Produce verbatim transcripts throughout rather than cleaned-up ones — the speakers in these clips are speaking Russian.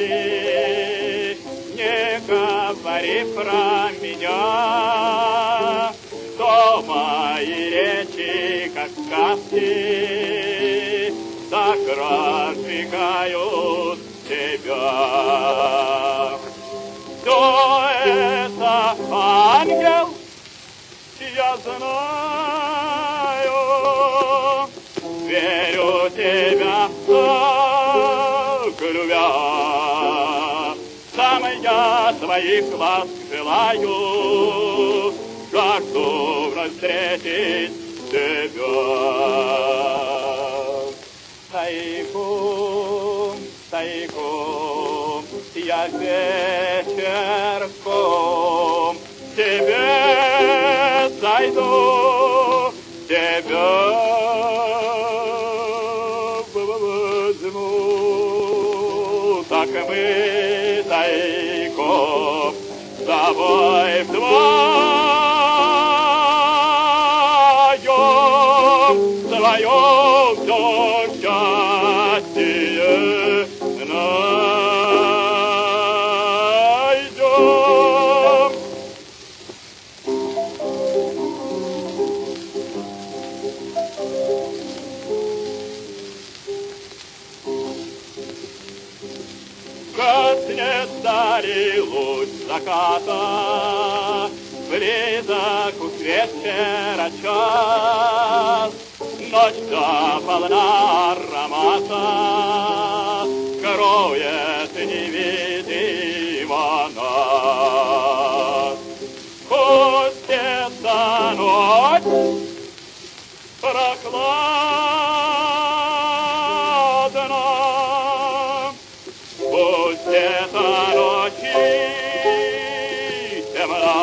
счастье, не говори про меня, что мои речи, как сказки, так раздвигают тебя. Все это ангел, я знаю, верю тебя, любя. Сам я твоих ласк желаю, жажду вновь встретить тебя. Тайком, тайком, я вечерком тебе зайду, тебя возьму. Так мы тайком с тобой вдвоем своем все счастье найдем. Гаснет вдали луч заката, близок уж вечера час, ночь вся полна аромата, кроет невидимо нас. Пусть эта ночь прохладна, пусть эта ночь темна,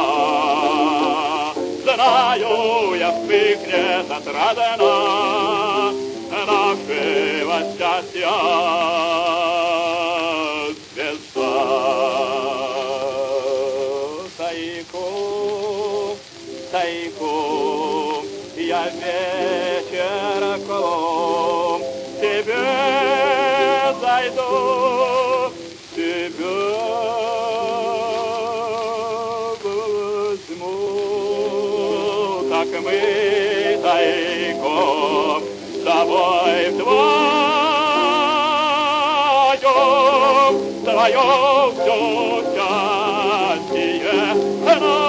знаю я, вспыхнет отрадно нашего счастья звезда. Тайком, тайком, я вечерком тебе зайду, тебя возьму. Так мы тайком с тобой вдвоем, вдвоем все счастье